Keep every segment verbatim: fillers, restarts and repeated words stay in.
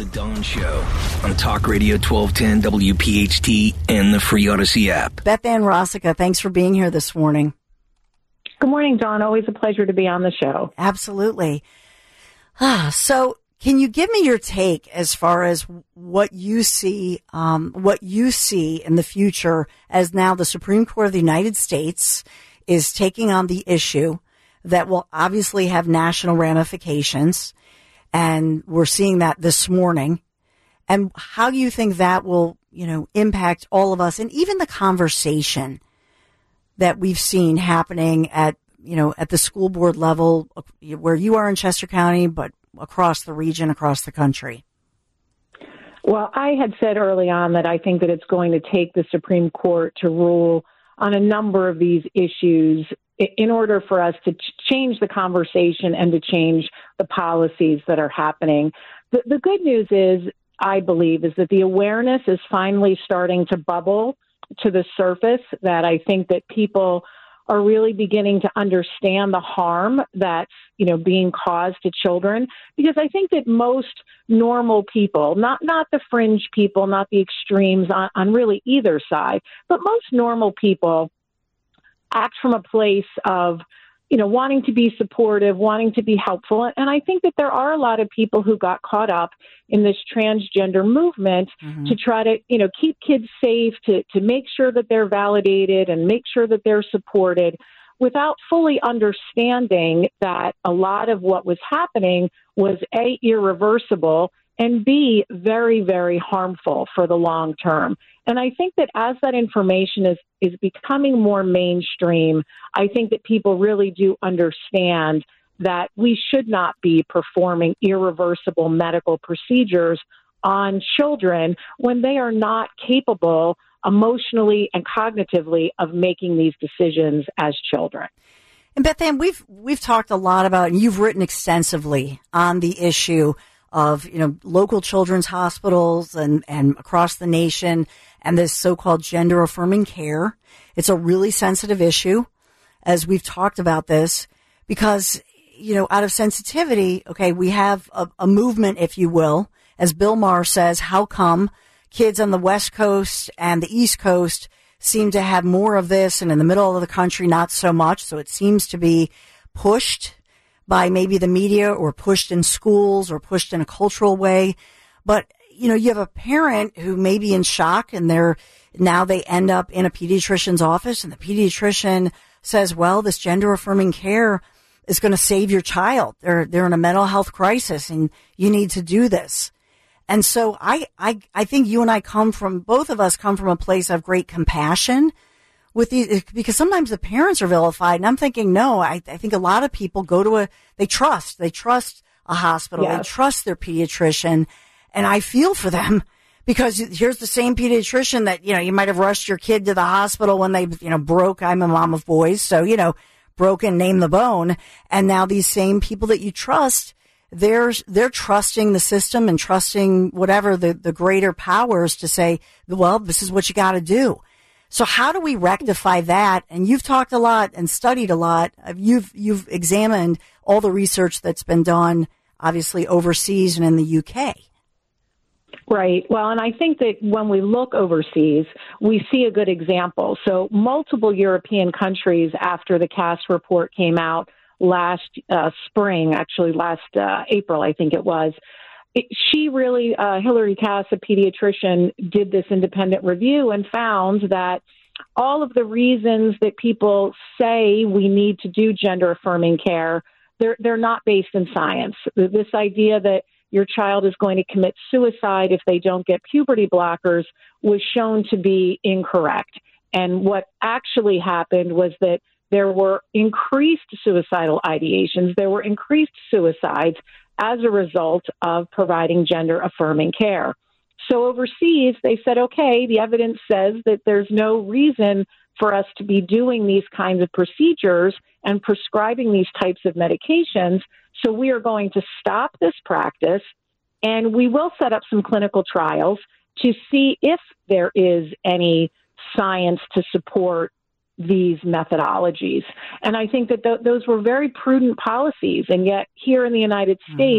Dawn Show on Talk Radio twelve ten W P H T and the free Odyssey app. Beth Ann Rossica, thanks for being here this morning. Good morning, Dawn. Always a pleasure to be on the show. Absolutely. Ah, so can you give me your take as far as what you see, um, what you see in the future as now the Supreme Court of the United States is taking on the issue that will obviously have national ramifications, and we're seeing that this morning. And how do you think that will, you know, impact all of us, and even the conversation that we've seen happening at, you know, at the school board level, where you are in Chester County, but across the region, across the country? Well, I had said early on that I think that it's going to take the Supreme Court to rule on a number of these issues in order for us to ch- change the conversation and to change the policies that are happening. The, the good news is, I believe, is that the awareness is finally starting to bubble to the surface, that I think that people are really beginning to understand the harm that's, you know, being caused to children. Because I think that most normal people, not not the fringe people, not the extremes on, on really either side, but most normal people act from a place of, you know, wanting to be supportive, wanting to be helpful. And I think that there are a lot of people who got caught up in this transgender movement mm-hmm. to try to, you know, keep kids safe, to, to make sure that they're validated and make sure that they're supported, without fully understanding that a lot of what was happening was A, irreversible, and B, very, very harmful for the long term. And I think that as that information is, is becoming more mainstream, I think that people really do understand that we should not be performing irreversible medical procedures on children when they are not capable emotionally and cognitively of making these decisions as children. And Beth Ann, we've we've talked a lot about, and you've written extensively on the issue of, you know, local children's hospitals and, and across the nation, and this so-called gender affirming care. It's a really sensitive issue, as we've talked about this, because, you know, out of sensitivity, okay, we have a, a movement, if you will, as Bill Maher says, how come kids on the West Coast and the East Coast seem to have more of this, and in the middle of the country, not so much? So it seems to be pushed by maybe the media, or pushed in schools, or pushed in a cultural way. But, you know, you have a parent who may be in shock, and they're now they end up in a pediatrician's office, and the pediatrician says, well, this gender affirming care is going to save your child. They're, they're in a mental health crisis, and you need to do this. And so I, I, I think you and I come from, both of us come from a place of great compassion with these, because sometimes the parents are vilified, and I'm thinking, no, I, I think a lot of people go to a, they trust, they trust a hospital, yes. They trust their pediatrician, and I feel for them, because here's the same pediatrician that, you know, you might have rushed your kid to the hospital when they, you know, broke. I'm a mom of boys, so, you know, broken, name the bone. And now these same people that you trust, they're, they're trusting the system and trusting whatever the, the greater powers to say, well, this is what you got to do. So how do we rectify that? And you've talked a lot and studied a lot. You've, you've examined all the research that's been done, obviously overseas and in the U K. Right. Well, and I think that when we look overseas, we see a good example. So multiple European countries, after the Cass report came out last uh, spring, actually last uh, April, I think it was, it, she really, uh, Hilary Cass, a pediatrician, did this independent review and found that all of the reasons that people say we need to do gender affirming care, they're, they're not based in science. This idea that your child is going to commit suicide if they don't get puberty blockers was shown to be incorrect. And what actually happened was that there were increased suicidal ideations, there were increased suicides as a result of providing gender affirming care. So overseas, they said, okay, the evidence says that there's no reason for us to be doing these kinds of procedures and prescribing these types of medications. So we are going to stop this practice, and we will set up some clinical trials to see if there is any science to support these methodologies. And I think that th- those were very prudent policies. And yet here in the United States,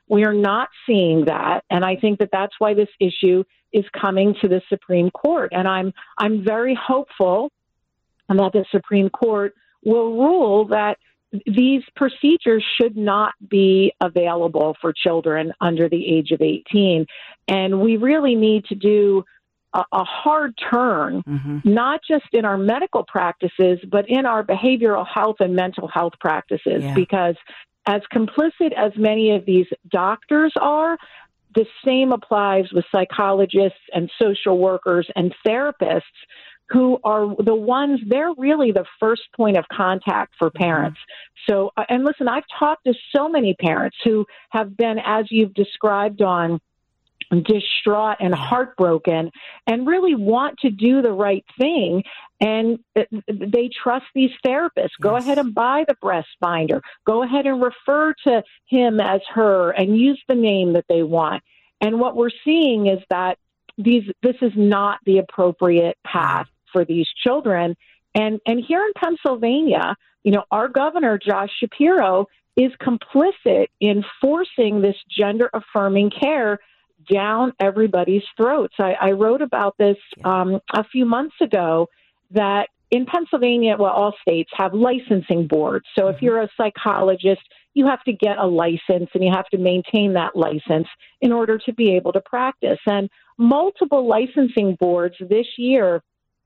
We are not seeing that, and I think that that's why this issue is coming to the Supreme Court. And I'm I'm very hopeful that the Supreme Court will rule that these procedures should not be available for children under the age of eighteen. And we really need to do a, a hard turn, mm-hmm. not just in our medical practices, but in our behavioral health and mental health practices, yeah. because as complicit as many of these doctors are, the same applies with psychologists and social workers and therapists who are the ones, they're really the first point of contact for parents. So, and listen, I've talked to so many parents who have been, as you've described, on distraught and heartbroken and really want to do the right thing. And they trust these therapists. Go yes. ahead and buy the breast binder. Go ahead and refer to him as her and use the name that they want. And what we're seeing is that these this is not the appropriate path for these children. And and here in Pennsylvania, you know, our governor, Josh Shapiro, is complicit in forcing this gender-affirming care down everybody's throats. I, I wrote about this um, a few months ago that in Pennsylvania, well, all states have licensing boards. So if you're a psychologist, you have to get a license and you have to maintain that license in order to be able to practice. And multiple licensing boards this year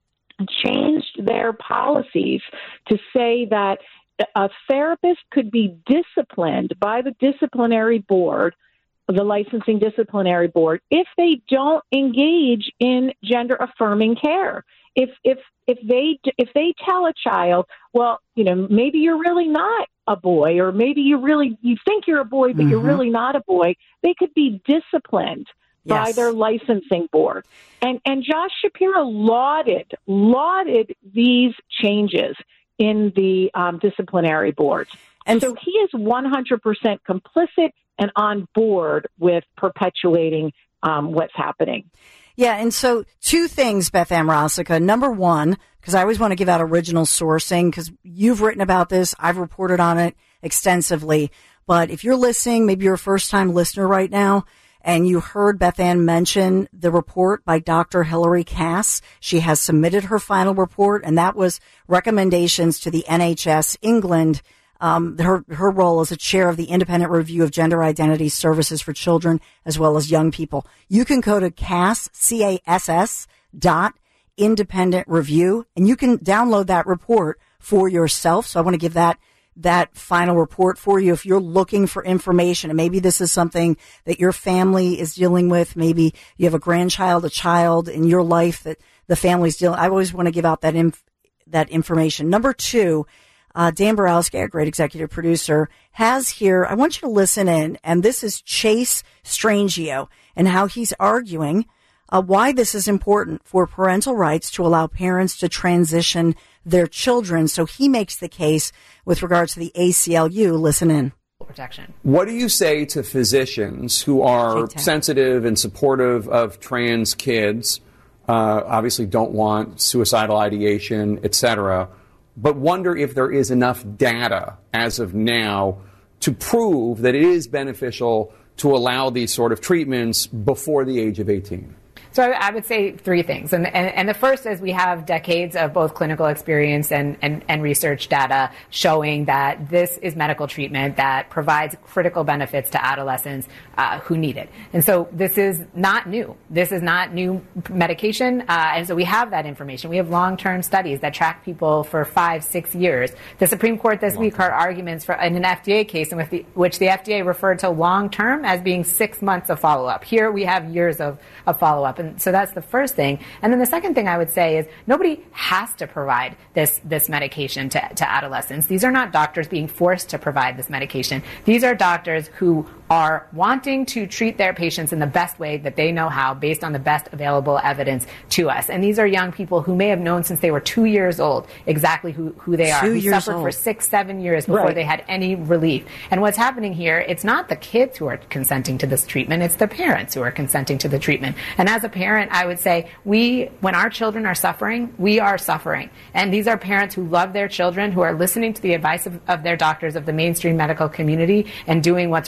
changed their policies to say that a therapist could be disciplined by the disciplinary board, the licensing disciplinary board, if they don't engage in gender affirming care. If if if they if they tell a child, well, you know, maybe you're really not a boy, or maybe you really you think you're a boy, but mm-hmm. you're really not a boy, they could be disciplined yes. by their licensing board. And and Josh Shapiro lauded lauded these changes in the um, disciplinary boards. And so he is one hundred percent complicit and on board with perpetuating um, what's happening. Yeah, and so two things, Beth Ann Rosica. Number one, because I always want to give out original sourcing, because you've written about this, I've reported on it extensively. But if you're listening, maybe you're a first-time listener right now, and you heard Beth Ann mention the report by Doctor Hilary Cass. She has submitted her final report, and that was recommendations to the N H S England. Um, her, her role as a chair of the Independent Review of Gender Identity Services for Children as well as Young People. You can go to Cass, C A S S dot independent review, and you can download that report for yourself. So I want to give that, that final report for you if you're looking for information. And maybe this is something that your family is dealing with. Maybe you have a grandchild, a child in your life that the family's dealing. I always want to give out that inf- that information. Number two, Uh, Dan Borowski, our great executive producer, has here, I want you to listen in, and this is Chase Strangio and how he's arguing uh, why this is important for parental rights to allow parents to transition their children. So he makes the case with regards to the A C L U. Listen in. Protection. What do you say to physicians who are sensitive and supportive of trans kids, uh, obviously don't want suicidal ideation, et cetera, but wonder if there is enough data as of now to prove that it is beneficial to allow these sort of treatments before the age of eighteen? So I, I would say three things. And, and, and the first is we have decades of both clinical experience and, and, and research data showing that this is medical treatment that provides critical benefits to adolescents uh, who need it. And so this is not new. This is not new medication. Uh, and so we have that information. We have long-term studies that track people for five, six years. The Supreme Court this week heard arguments for, in an F D A case in which the, which the F D A referred to long-term as being six months of follow-up. Here we have years of, of follow-up. And so that's the first thing. And then the second thing I would say is nobody has to provide this, this medication to, to adolescents. These are not doctors being forced to provide this medication. These are doctors who are wanting to treat their patients in the best way that they know how based on the best available evidence to us. And these are young people who may have known since they were two years old exactly who, who they are, two who years suffered old. for six, seven years before right. they had any relief. And what's happening here, it's not the kids who are consenting to this treatment, it's the parents who are consenting to the treatment. And as a parent, I would say we, when our children are suffering, we are suffering. And these are parents who love their children, who are listening to the advice of, of their doctors, of the mainstream medical community, and doing what's right for, the,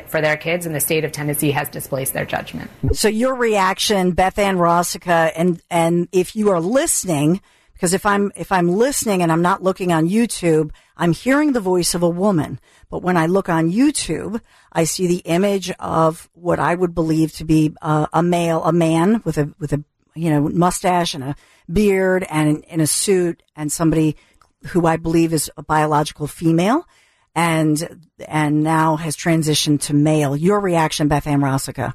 for their kids, and the state of Tennessee has displaced their judgment. So your reaction, Beth Ann Rosica, and and if you are listening, because if I'm if I'm listening and I'm not looking on YouTube, I'm hearing the voice of a woman. But when I look on YouTube, I see the image of what I would believe to be uh, a male, a man with a with a you know mustache and a beard and in a suit, and somebody who I believe is a biological female, and and now has transitioned to male. Your reaction, Beth Ann Rosica?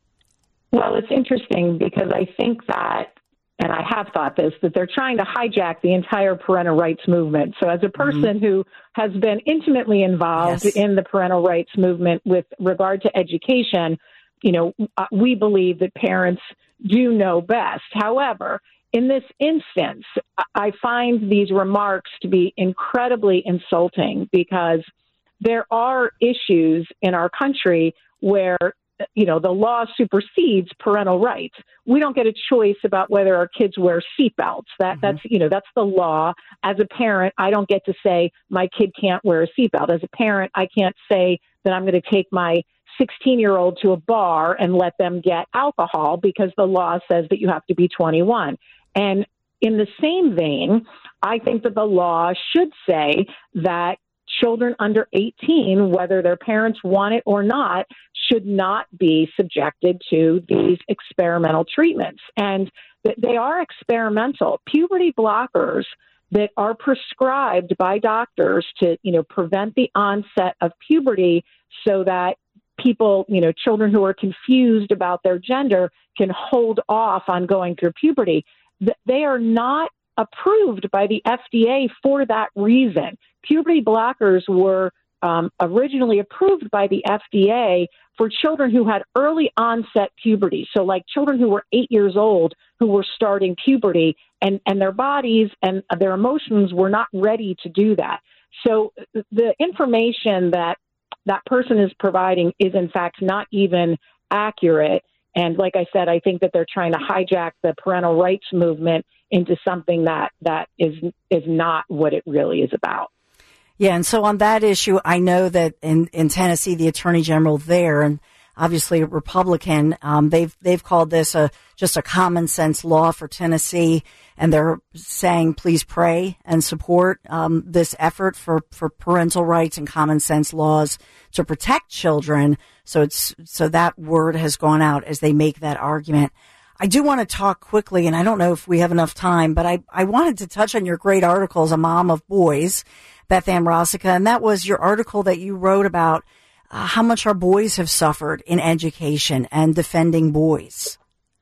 Well, it's interesting because I think that, and I have thought this, that they're trying to hijack the entire parental rights movement. So as a person mm-hmm. who has been intimately involved yes. in the parental rights movement with regard to education, you know, we believe that parents do know best. However, in this instance, I find these remarks to be incredibly insulting because there are issues in our country where, you know, the law supersedes parental rights. We don't get a choice about whether our kids wear seatbelts. That, mm-hmm. that's, you know, that's the law. As a parent, I don't get to say my kid can't wear a seatbelt. As a parent, I can't say that I'm going to take my sixteen-year-old to a bar and let them get alcohol because the law says that you have to be twenty-one. And in the same vein, I think that the law should say that children under eighteen, whether their parents want it or not, should not be subjected to these experimental treatments. And they are experimental. Puberty blockers that are prescribed by doctors to, you know, prevent the onset of puberty so that people, you know, children who are confused about their gender can hold off on going through puberty. They are not approved by the F D A for that reason. Puberty blockers were um, originally approved by the F D A for children who had early onset puberty. So like children who were eight years old who were starting puberty, and, and their bodies and their emotions were not ready to do that. So the information that that person is providing is in fact not even accurate. And like I said, I think that they're trying to hijack the parental rights movement into something that, that is is not what it really is about. Yeah, and so on that issue, I know that in, in Tennessee, the Attorney General there, and obviously a Republican, um, they've they've called this a just a common sense law for Tennessee, and they're saying please pray and support um, this effort for, for parental rights and common sense laws to protect children. So it's so that word has gone out as they make that argument. I do want to talk quickly, and I don't know if we have enough time, but I, I wanted to touch on your great article as a mom of boys, Beth Ann Rosica, and that was your article that you wrote about uh, how much our boys have suffered in education and defending boys.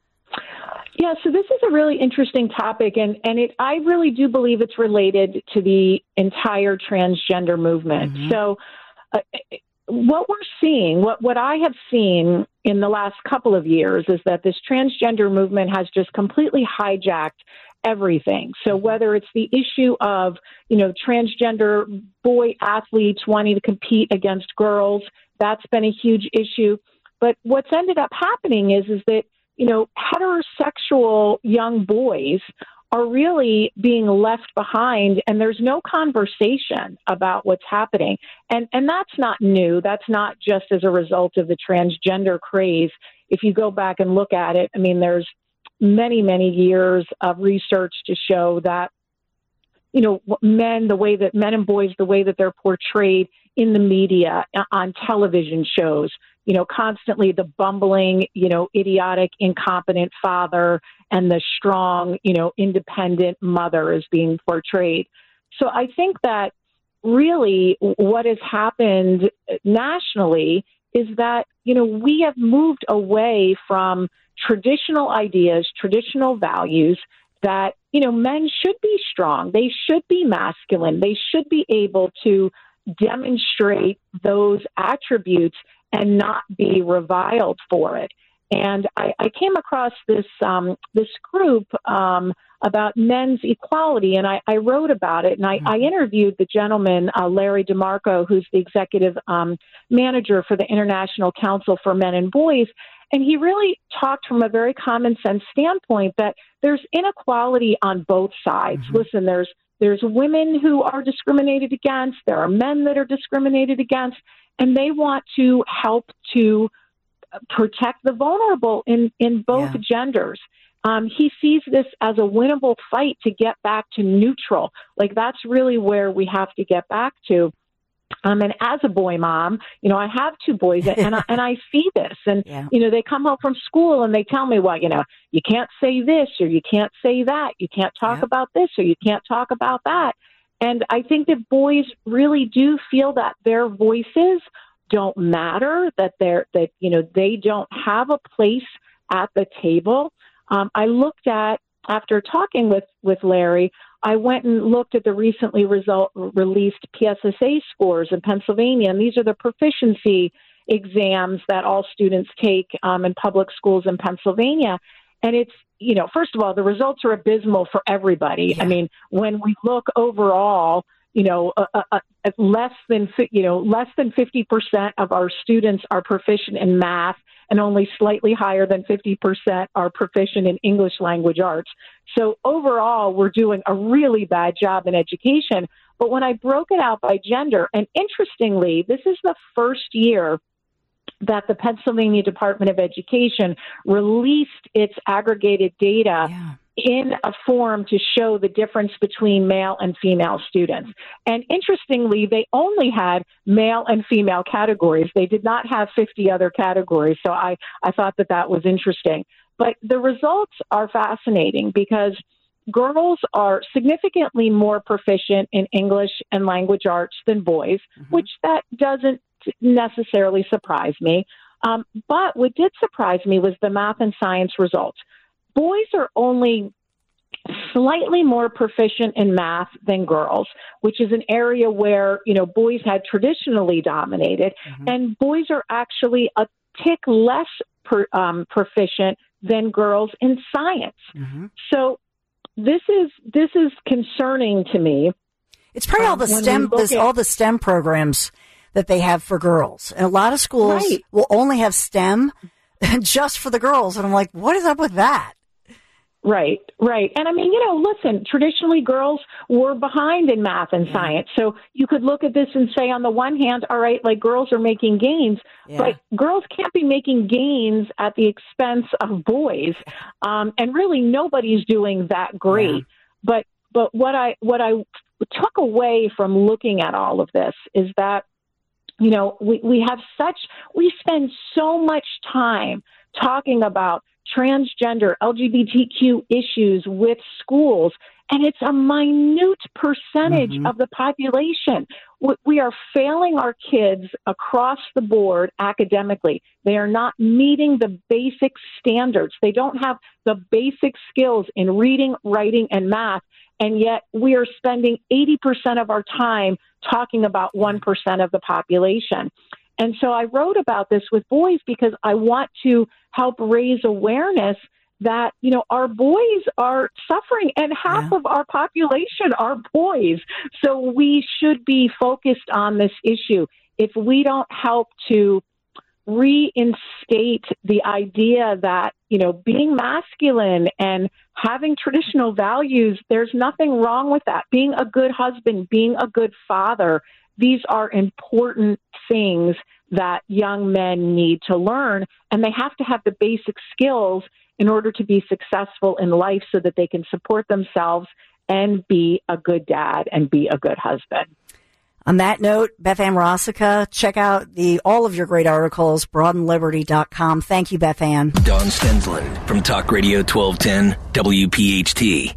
Yeah, so this is a really interesting topic, and, and it I really do believe it's related to the entire transgender movement. Mm-hmm. So uh, what we're seeing, what, what I have seen in the last couple of years is that this transgender movement has just completely hijacked everything. So whether it's the issue of, you know, transgender boy athletes wanting to compete against girls, that's been a huge issue. But what's ended up happening is, is that, you know, heterosexual young boys are really being left behind, and there's no conversation about what's happening. And and that's not new. That's not just as a result of the transgender craze. If you go back and look at it, I mean, there's many, many years of research to show that, you know, men, the way that men and boys, the way that they're portrayed in the media, on television shows, you know, constantly the bumbling, you know, idiotic, incompetent father and the strong, you know, independent mother is being portrayed. So I think that really what has happened nationally is that, you know, we have moved away from traditional ideas, traditional values that, you know, men should be strong. They should be masculine. They should be able to demonstrate those attributes and not be reviled for it. And I, I came across this um, this group um, about men's equality, and I, I wrote about it. And I, I interviewed the gentleman, uh, Larry DeMarco, who's the executive um, manager for the International Council for Men and Boys. And he really talked from a very common sense standpoint that there's inequality on both sides. Mm-hmm. Listen, there's there's women who are discriminated against. There are men that are discriminated against. And they want to help to protect the vulnerable in, in both yeah. genders. Um, he sees this as a winnable fight to get back to neutral. Like, that's really where we have to get back to. Um, and as a boy mom, you know, I have two boys and I, and I see this and, yeah. you know, they come home from school and they tell me, well, you know, you can't say this or you can't say that. You can't talk yep. about this or you can't talk about that. And I think that boys really do feel that their voices don't matter, that they're, that, you know, they don't have a place at the table. Um, I looked at, after talking with, with Larry, I went and looked at the recently result, released P S S A scores in Pennsylvania, and these are the proficiency exams that all students take um, in public schools in Pennsylvania. And it's, you know, first of all, the results are abysmal for everybody. Yeah. I mean, when we look overall, you know, uh, uh, uh, less than, you know, less than fifty percent of our students are proficient in math, and only slightly higher than fifty percent are proficient in English language arts. So overall, we're doing a really bad job in education. But when I broke it out by gender, and interestingly, this is the first year that the Pennsylvania Department of Education released its aggregated data yeah. in a form to show the difference between male and female students. And interestingly, they only had male and female categories. They did not have fifty other categories. So I, I thought that that was interesting. But the results are fascinating because girls are significantly more proficient in English and language arts than boys, mm-hmm. which that doesn't necessarily surprise me. Um, but what did surprise me was the math and science results. Boys are only slightly more proficient in math than girls, which is an area where, you know, boys had traditionally dominated, mm-hmm. and boys are actually a tick less per, um, proficient than girls in science. Mm-hmm. So this is this is concerning to me. It's probably um, all the STEM, this, at, all the STEM programs that they have for girls, and a lot of schools right. will only have STEM just for the girls, and I'm like, what is up with that? Right, right. And I mean, you know, listen, traditionally girls were behind in math and yeah. science. So you could look at this and say, on the one hand, all right, like girls are making gains, yeah. but girls can't be making gains at the expense of boys. Um, and really nobody's doing that great. Yeah. But, but what I, what I took away from looking at all of this is that, you know, we, we have such, we spend so much time talking about transgender, L G B T Q issues with schools, and it's a minute percentage mm-hmm. of the population. We are failing our kids across the board academically. They are not meeting the basic standards. They don't have the basic skills in reading, writing, and math, and yet we are spending eighty percent of our time talking about one percent of the population. And so I wrote about this with boys because I want to help raise awareness that, you know, our boys are suffering, and half yeah. of our population are boys. So we should be focused on this issue. If we don't help to reinstate the idea that, you know, being masculine and having traditional values, there's nothing wrong with that. Being a good husband, being a good father, these are important things that young men need to learn, and they have to have the basic skills in order to be successful in life so that they can support themselves and be a good dad and be a good husband. On that note, Beth Ann Rosica, check out the all of your great articles, broad and liberty dot com. Thank you, Beth Ann. Dawn Stensland from Talk Radio twelve ten W P H T.